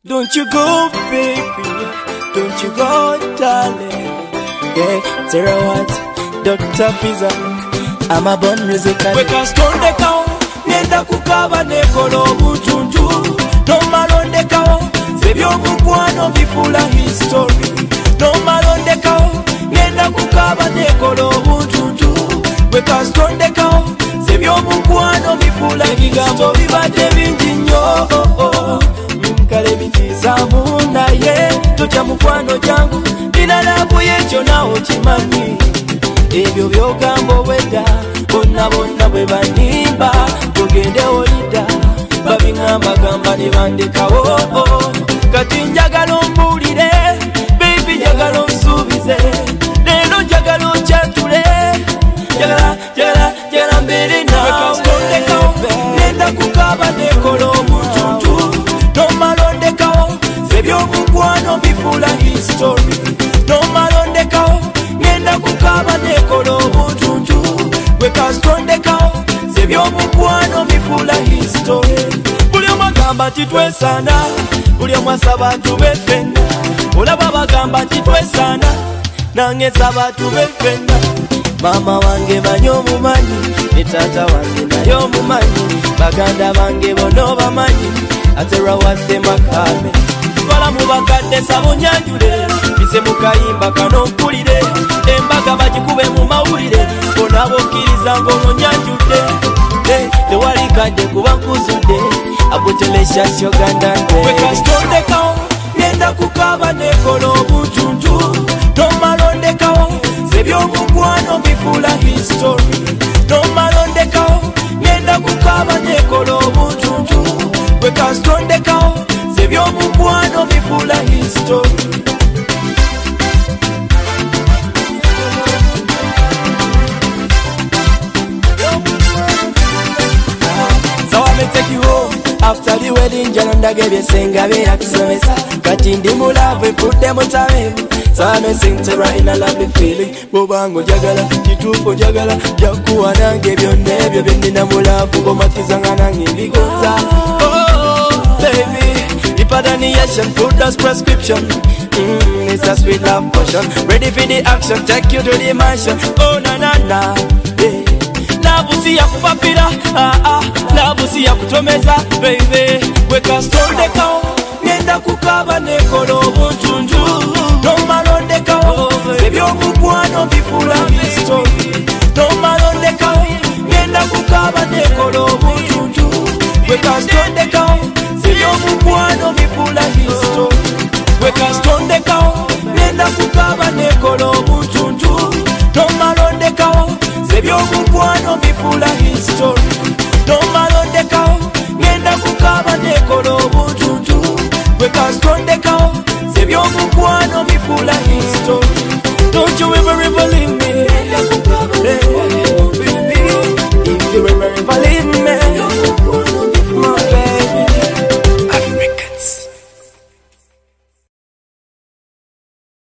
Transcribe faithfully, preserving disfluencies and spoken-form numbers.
Don't you go, baby, don't you go, darling. Yeah, Sarah what? Doctor Pizza, I'm a born musical. We can stone the cow, nenda kukaba nekolo butuntu. No malonde cow, sebyo mukwano bifula history. No malonde cow, nenda kukaba nekolo butuntu. We can stone the cow, sebyo mukwano bifula higambo bibate bingi nnyo. Kale bitizamu naye totya mukwano jangu binalabu yekyo nawo kimanyi ebyo byogamba obwedda bonna bonna bwe banimba tugende olida babingambagamba ne bandekawo kati njagala ombuulire baby njagala onsuubize leero njagala onkyatule njagala njagala njagala mbeere nawe nenda kukaaba nekola obutuntu no malonde kao sebyo mukwano bifula history no malonde kao ngenda kukaba nekolo obutuntu wekastonde kao sebyo mukwano bifula history buli omagamba titwesana buli omwasaba tubefenda olaba bagamba titwesana nange nsaba tubefenda mama wange banyo mumanyi ne tata wange nayo mumanyi baganda bange bono bamanyi atera wase makame kola mubakadde sabunyanjule bise mukayimba kano mpulire embaga bagikube mu mawulire bona bokkiriza ng'onyanjudde tewali kadde kuba nkuzudde abutelesha syogandande wekastondekawo ngenda kukaba nekola obutuntu tomalondekawo sebyomukwano bifula history tomalondekawo ngenda kukaba nekola obutuntu wekastondekawo sebyomukwano bifula history. So I may take you home after the wedding. Jananda gave you sing a way akusomesa kati ndi mulavu put them on time. So I may sing to right in a lovely feeling. Bobango jagala kituko jagala jakuwa nange byonna ebyo byennina mulavu gomatizanga nange bigoza. Oh baby, ipadaniation food as prescription. Mm, it's a sweet love potion. Ready for the action, take you to the mansion. Oh na na na, hey. Labusi ya kupapira, ah ah. Labusi ya kutomeza, baby. Weka stonde kao, nenda kukaba nekolo obutuntu. No malonde kao, sebyo mukwano bifula history. No malonde kao, nenda kukaba nekolo obutuntu. Weka stonde kao, sebyo mukwano bifula history. Weka stonde kao, nenda kukaba nekolo obutuntu. No malonde kao, sebyo mukwano bifula history. No